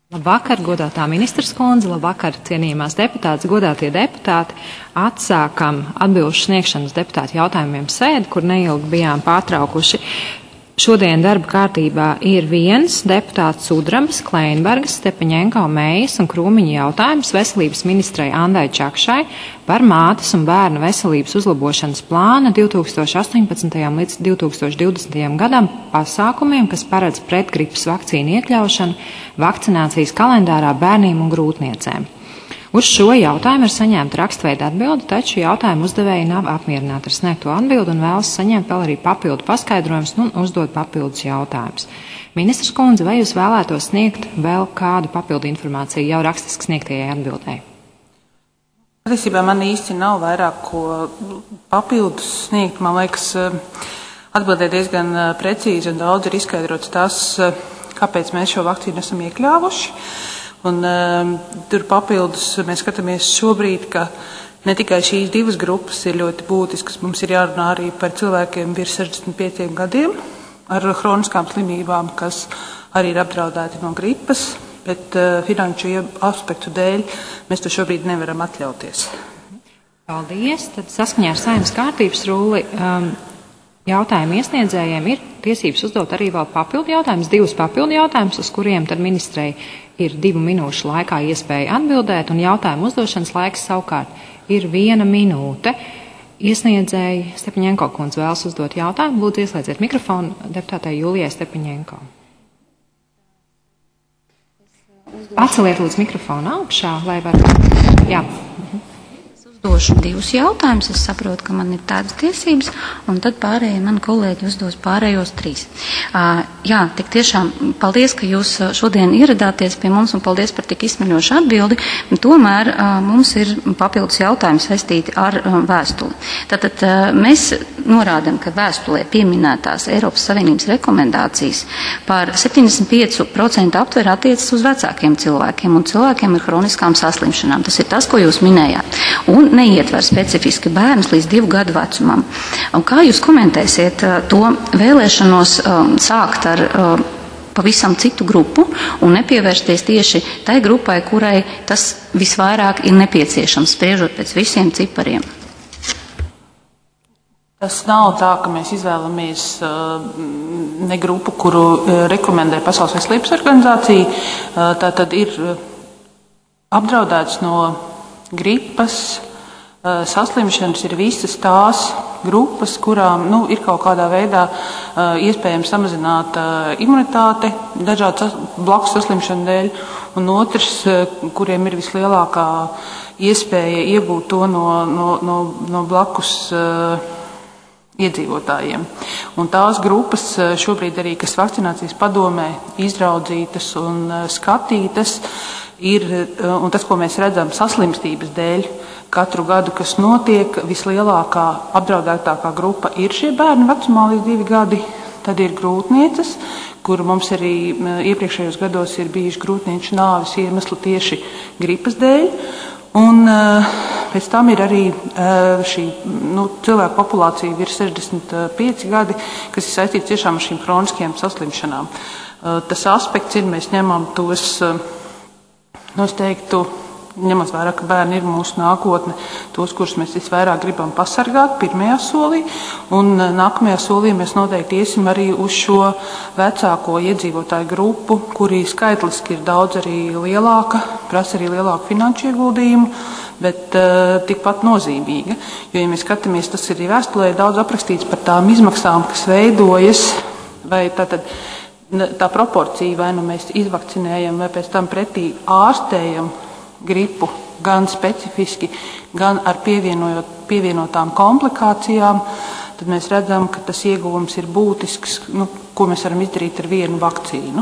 Labvakar, godātā ministres kundze, labvakar, cienījamās deputātes, godātie deputāti. Atsākam atbilžu sniegšanas deputātu jautājumiem sēdi, kur neilgi bijām pārtraukuši. Šodien darba kārtībā ir viens deputāts Sudrabas, Kleinbergas, Stepaņenko, Mejas un Krūmiņa jautājums veselības ministrei Andai Čakšai par mātes un bērnu veselības uzlabošanas plāna 2018. līdz 2020. gadam pasākumiem, kas paredz pretgripas vakcīnu iekļaušanu vakcinācijas kalendārā bērniem un grūtniecēm. Uz šo jautājumu ir saņemta rakstveida atbilde, taču jautājumu uzdevēji nav apmierināti ar sniegto atbildi un vēlas saņemt vēl arī papildu paskaidrojumus un uzdot papildus jautājumus. Ministres kundze, vai jūs vēlētos sniegt vēl kādu papildu informāciju jau rakstiski sniegtajai atbildēji? Patiesībā man īsti nav vairāk ko papildus sniegt. Man liekas, atbildē diezgan precīzi un daudz ir izskaidrots tas, kāpēc mēs šo vakcīnu esam iekļāvuši. Un tur papildus mēs skatāmies šobrīd, ka ne tikai šīs divas grupas ir ļoti būtiskas, mums ir jārunā arī par cilvēkiem virs 65 gadiem ar hroniskām slimībām, kas arī ir apdraudēti no gripas, bet finanšu aspektu dēļ mēs to šobrīd nevaram atļauties. Paldies. Tad saskaņā ar Saeimas kārtības rulli jautājumu iesniedzējiem ir tiesības uzdot arī vēl papildu jautājumus, divus papildu jautājumus, uz kuriem tad ministrei ir 2 minūšu laikā iespēja atbildēt, un jautājumu uzdošanas laiks savukārt ir 1 minūte. Iesniedzēji Stepaņenko kundze vēlas uzdot jautājumu. Lūdzu, ieslēdziet mikrofonu deputātei Julijai Stepaņenko. Paceliet lūdzu mikrofonu augšā, lai var... Jā. Uzdošu 2 jautājumus, es saprotu, ka man ir tādas tiesības, un tad pārējie mani kolēģi uzdos pārējos 3. Jā, tik tiešām paldies, ka jūs šodien ieradāties pie mums, un paldies par tik izsmeļošu atbildi. Tomēr mums ir papildus jautājumi saistīti ar vēstuli. Tātad mēs norādam, ka vēstulē pieminētās Eiropas Savienības rekomendācijas par 75% aptver attiecas uz vecākiem cilvēkiem un cilvēkiem ar hroniskām saslimšanām. Tas ir tas, ko jūs minējāt. Un neietver specifiski bērnus līdz 2 gadu vecumam. Un kā jūs komentēsiet to vēlēšanos sākt ar pavisam citu grupu un nepievērsties tieši tai grupai, kurai tas visvairāk ir nepieciešams, spriežot pēc visiem cipariem? Tas nav tā, ka mēs izvēlamies ne grupu, kuru rekomendē Pasaules veselības organizācija. Tā tad ir apdraudēts no gripas, saslimšanas ir visas tās grupas, kurām ir kaut kādā veidā iespējams samazināt imunitāte dažādu blakus saslimšanu dēļ, un otrs, kuriem ir vislielākā iespēja iegūt to no blakus iedzīvotājiem. Un tās grupas šobrīd arī, kas vakcinācijas padomē izraudzītas un skatītas, ir, un tas, ko mēs redzam saslimstības dēļ, katru gadu, kas notiek, vislielākā apdraudētākā grupa ir šie bērni vecumā līdz 2 gadi. Tad ir grūtnieces, kur mums arī iepriekšējos gados ir bijuši grūtnieču nāves iemesli tieši gripas dēļ. Un pēc tam ir arī šī cilvēku populācija virs 65 gadi, kas ir saistīts tiešām ar šīm kroniskajām saslimšanām. Tas aspekts ir, mēs ņemam tos, es teiktu, ņemot vērā, ka bērni ir mūsu nākotne, tos, kurus mēs visvairāk gribam pasargāt pirmajā solī, un nākamajā solī mēs noteikti iesim arī uz šo vecāko iedzīvotāju grupu, kuri skaitliski ir daudz arī lielāka, prasa arī lielāku finanšu ieguldījumu, bet tikpat nozīmīga. Jo, ja mēs skatāmies, tas ir vēstulē daudz aprakstīts par tām izmaksām, kas veidojas, vai tā proporcija, vai mēs izvakcinējam, vai pēc tam pretī ārstējam gripu gan specifiski, gan ar pievienotām komplikācijām, tad mēs redzam, ka tas ieguvums ir būtisks, ko mēs varam izdarīt ar vienu vakcīnu.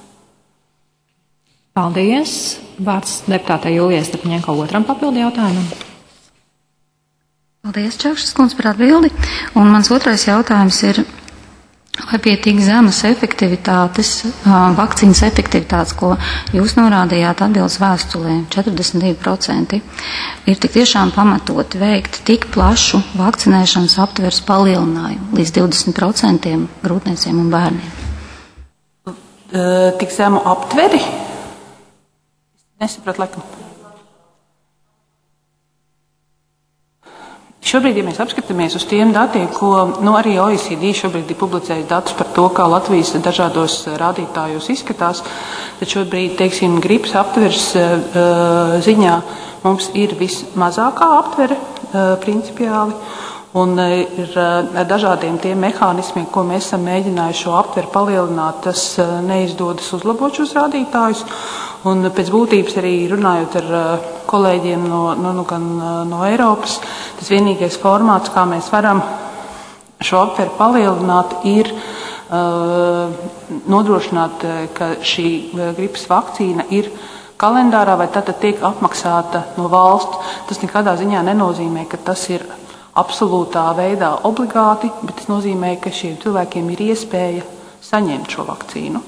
Paldies. Vārds deputātei Julijai Stepaņenko otram papildu jautājumam. Paldies, Čakšas kundze, par atbildi. Un mans otrais jautājums ir, vai pie tik zemes efektivitātes, vakcīnas efektivitātes, ko jūs norādījāt atbildes vēstulē, 42%, ir tik tiešām pamatoti veikt tik plašu vakcinēšanas aptveres palielinājumu līdz 20% grūtnieciem un bērniem? Tik zemu aptveri? Nesapratu, laikam. Šobrīd, ja mēs apskatāmies uz tiem datiem, ko arī OECD šobrīd ir publicējis datus par to, kā Latvijas dažādos rādītājos izskatās, tad šobrīd, teiksim, gripas aptveres ziņā mums ir vismazākā aptvere principiāli, un ir ar dažādiem tiem mehānismiem, ko mēs esam mēģinājuši šo aptveri palielināt, tas neizdodas uzlabot šos rādītājus. Un pēc būtības arī runājot ar kolēģiem gan no Eiropas, tas vienīgais formāts, kā mēs varam šo aptveru palielināt, ir nodrošināt, ka šī gripas vakcīna ir kalendārā vai tātad tiek apmaksāta no valsts. Tas nekādā ziņā nenozīmē, ka tas ir absolūtā veidā obligāti, bet tas nozīmē, ka šiem cilvēkiem ir iespēja saņemt šo vakcīnu.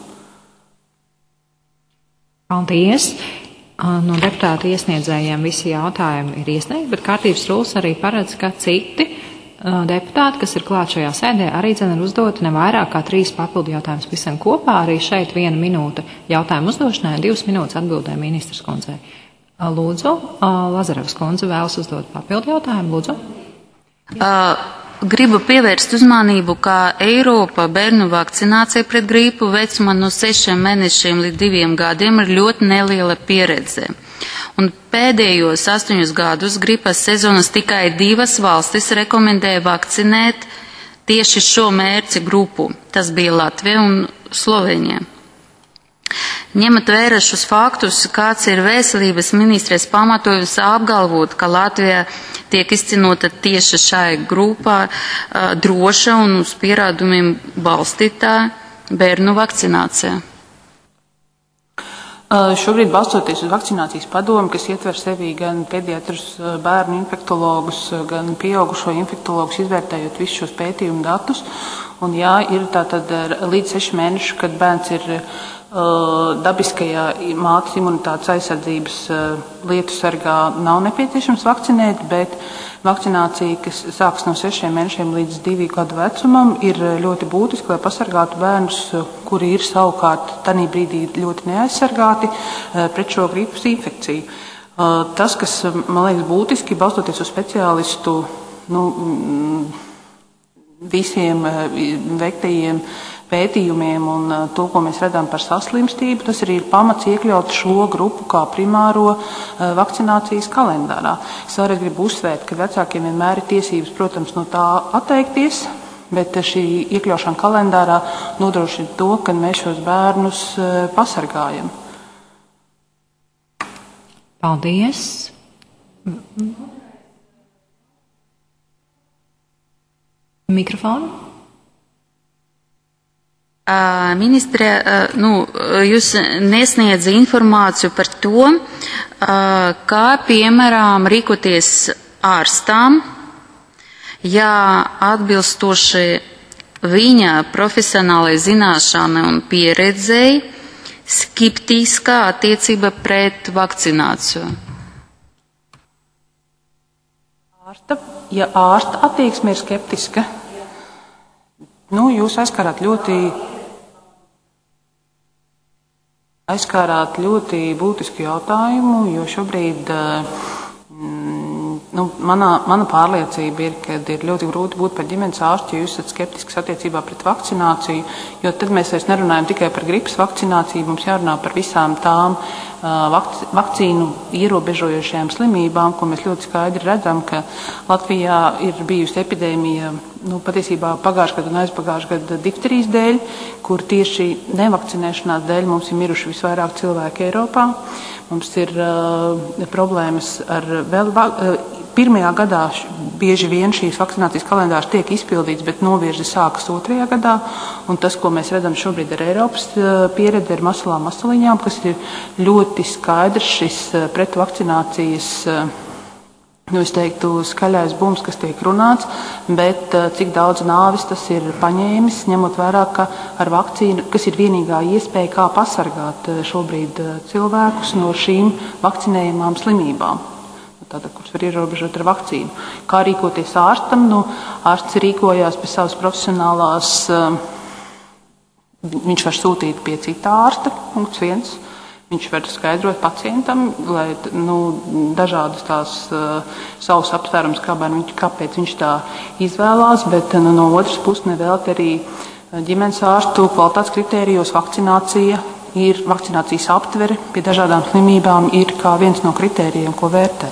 Paldies! No deputātu iesniedzējiem visi jautājumi ir iesniegti, bet kārtības rullis arī paredz, ka citi deputāti, kas ir klāt šajā sēdē, arī ir uzdoti ne vairāk kā 3 papildu jautājumus visam kopā. Arī šeit 1 minūte jautājumu uzdošanai un 2 minūtes atbildē ministras kundzei. Lūdzu, Lazarevs kundze vēlas uzdot papildu jautājumu. Lūdzu. Gribu pievērst uzmanību, ka Eiropa bērnu vakcinācija pret gripu vecumā no 6 mēnešiem līdz 2 gadiem ir ļoti neliela pieredze. Un pēdējos 8 gadus gripas sezonas tikai 2 valstis rekomendēja vakcinēt tieši šo mērķa grupu. Tas bija Latvija un Slovenija. Ņemot vērā šos faktus, kāds ir veselības ministrijas pamatojums apgalvot, ka Latvija tiek izcinota tieši šai grupā droša un uz pierādumiem balstītā bērnu vakcinācija? Šobrīd balstoties uz vakcinācijas padomu, kas ietver sevī gan pediatrus, bērnu infektologus, gan pieaugušo infektologus, izvērtējot visus šos pētījumu datus. Un jā, ir tātad līdz 6 mēnešu, kad bērns ir dabiskajā mātes imunitātes aizsardzības lietu sargā, nav nepieciešams vakcinēt, bet vakcinācija, kas sāks no 6 mēnešiem līdz 2 gadu vecumam, ir ļoti būtiska, lai pasargātu bērnus, kuri ir savukārt tanī brīdī ļoti neaizsargāti pret šo gripas infekciju. Tas, kas man liekas būtiski, balstoties uz speciālistu visiem veiktajiem pētījumiem un to, ko mēs redzam par saslimstību, tas arī ir pamats iekļaut šo grupu kā primāro vakcinācijas kalendārā. Es vēlreiz gribu uzsvērt, ka vecākiem vienmēr ir tiesības, protams, no tā atteikties, bet šī iekļaušana kalendārā nodrošina to, ka mēs šos bērnus pasargājam. Paldies! Mikrofonu. Ministre, jūs nesniedz informāciju par to, kā, piemēram, rīkoties ārstam, ja atbilstoši viņa profesionālai zināšanai un pieredzei skeptiskā attiecība pret vakcināciju. Ja ārsta attieksme ir skeptiska, jūs aizskārāt būtisku jautājumu, jo šobrīd mana pārliecība ir, ka ir ļoti grūti būt par ģimenes ārstu, ja jūs esat skeptisks attiecībā pret vakcināciju, jo tad mēs vairs nerunājam tikai par gripas vakcināciju, mums jārunā par visām tām vakcīnu ierobežojošajām slimībām, ko mēs ļoti skaidri redzam, ka Latvijā ir bijusi epidēmija, patiesībā pagājušā gada un aizpagājušā gada difterijas dēļ, kur tieši nevakcinēšanās dēļ mums ir miruši visvairāk cilvēki Eiropā. Mums ir problēmas ar pirmajā gadā bieži vien šīs vakcinācijas kalendārs tiek izpildīts, bet novirzi sākas 2. gadā. Un tas, ko mēs redzam šobrīd ar Eiropas pieredzi, ar masalām masaliņām, kas ir ļoti skaidrs šis pretvakcinācijas, es teiktu, skaļais bums, kas tiek runāts, bet cik daudz nāvis tas ir paņēmis, ņemot vērā, ka ar vakcīnu, kas ir vienīgā iespēja, kā pasargāt šobrīd cilvēkus no šīm vakcinējumām slimībām. Tātad, kuras var ierobežot ar vakcīnu. Kā rīkoties ārstam? Ārsts rīkojās pie savas profesionālās, viņš var sūtīt pie cita ārsta, punkts 1. Viņš var skaidrot pacientam, lai dažādas tās savus apsvērums, kāpēc viņš tā izvēlās, bet no otras puses nevēlt arī ģimenes ārstu kvalitātes kritērijos vakcinācijas aptvere pie dažādām slimībām ir kā viens no kritērijiem, ko vērtē.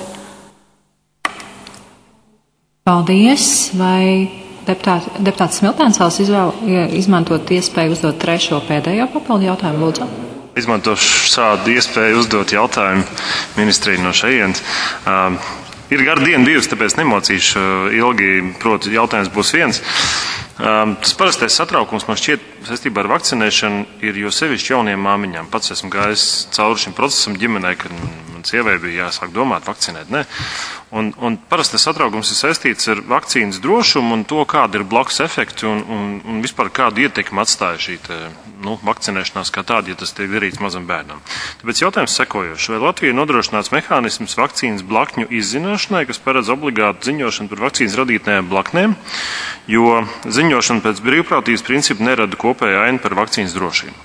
Paldies! Vai deputāts Smiltēns vēlas izmantot iespēju uzdot trešo pēdējo papildu jautājumu, lūdzu? Izmantošu šādu iespēju uzdot jautājumu ministrei no šejienes. Ir gara diena bijusi, tāpēc nemocīšu ilgi, proti jautājums būs viens. Tas parastais satraukums man šķiet saistībā ar vakcinēšanu ir jo sevišķi jauniem māmiņām. Pats esmu gājis cauri šim procesam ģimenē, kad man sievai bija jāsāk domāt vakcinēt, ne? Un parastais satraukums ir saistīts ar vakcīnas drošumu un to, kāda ir blakus efekti un vispār kādu ietekmi atstāja šī vakcinēšanās kā tāda, ja tas tiek darīts mazam bērnam. Tāpēc jautājums sekojošs. Vai Latvija nodrošināts mehānisms vakcīnas blakņu izzināšanai, kas paredz obligātu ziņošanu par vakcīnas radītajām blaknēm, jo ziņošana pēc brīvprātības principa nerada kopēju ainu par vakcīnas drošību?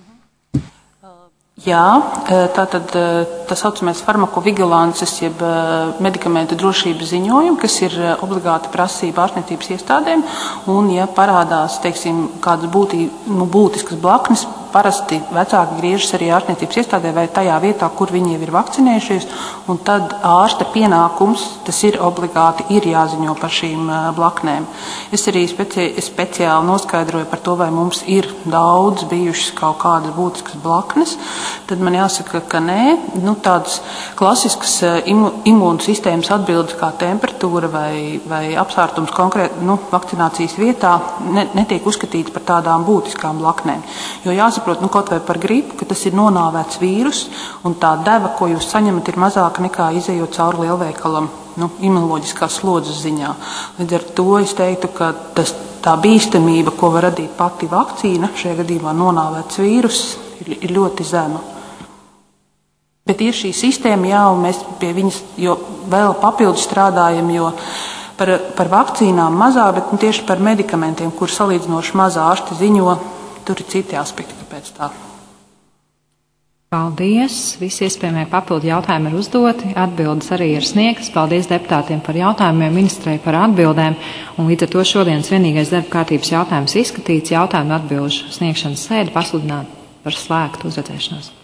Jā, tātad tā saucamais farmakovigilances, jeb medikamentu drošības ziņojumi, kas ir obligāta prasība ārstniecības iestādēm, un ja parādās, teiksim, kādas būtiskas blaknes, parasti vecāki griežas arī ārstniecības iestādē vai tajā vietā, kur viņi jau ir vakcinējušies, un tad ārsta pienākums, tas ir obligāti, ir jāziņo par šīm blaknēm. Es arī speciāli noskaidroju par to, vai mums ir daudz bijušas kaut kādas būtiskas blaknes, tad man jāsaka, ka nē, tādas klasiskas imūnu sistēmas atbildes kā temperatūra vai apsārtums konkrēti vakcinācijas vietā netiek uzskatīts par tādām būtiskām blaknēm. Jo jāsaprot, kaut vai par gripu, ka tas ir nonāvēts vīrus, un tā deva, ko jūs saņemat, ir mazāka nekā izejot cauri lielveikalam imunoloģiskās slodzes ziņā. Līdz ar to es teiktu, ka tā bīstamība, ko var radīt pati vakcīna, šajā gadījumā nonāvēts vīrus, ir ļoti zema. Bet ir šī sistēma, jā, un mēs pie viņas vēl papildus strādājam, jo par vakcīnām mazā, bet tieši par medikamentiem, kur salīdzinoši mazā ārsti ziņo, tur ir citi aspekti, kāpēc tā. Paldies! Visi iespējamie papildu jautājumi ir uzdoti, atbildes arī ir sniegtas. Paldies deputātiem par jautājumiem, ministrei par atbildēm, un līdz ar to šodienas vienīgais darba kārtības jautājums izskatīts, jautājumu atbilžu sniegšanas sēdi pasludināt par slēgtu. Uz redzēšanos.